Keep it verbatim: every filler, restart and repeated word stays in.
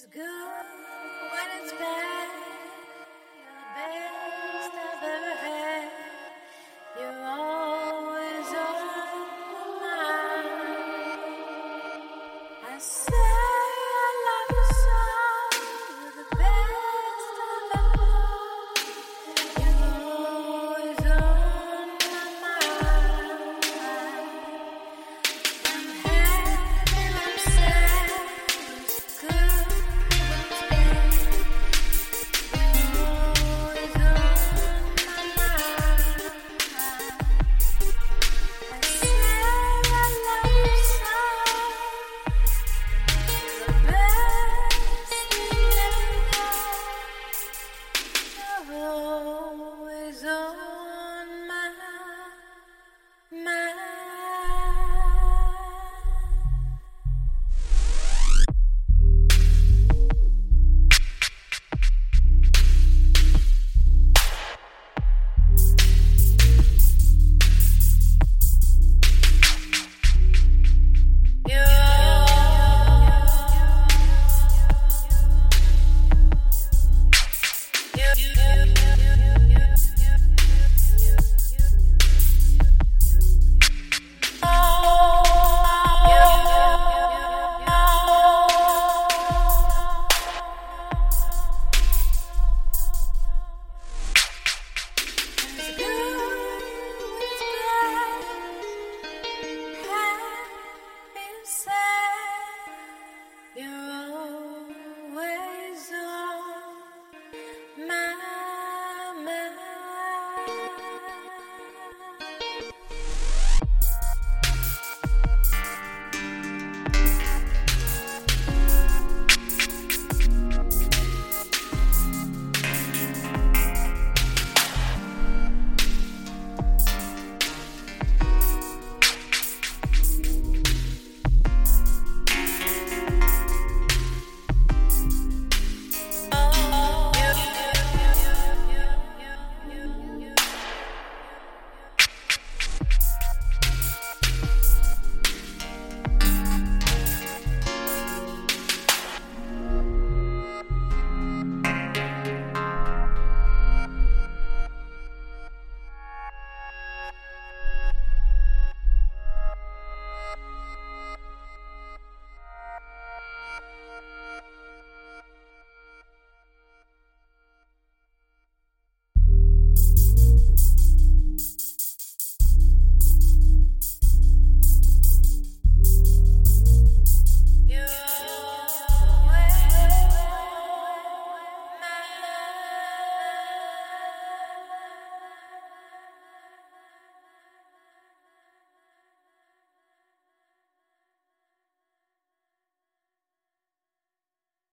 is good when it's bad. You're the best I've ever had. You're always on my mind. I say I love you so. You're the best I've ever known. You're always on my mind. I'm happy, I'm sad, it's good, it's bad. You're always on my mind. I say I love you so. You're the best thing ever known. You're always on my mind. You're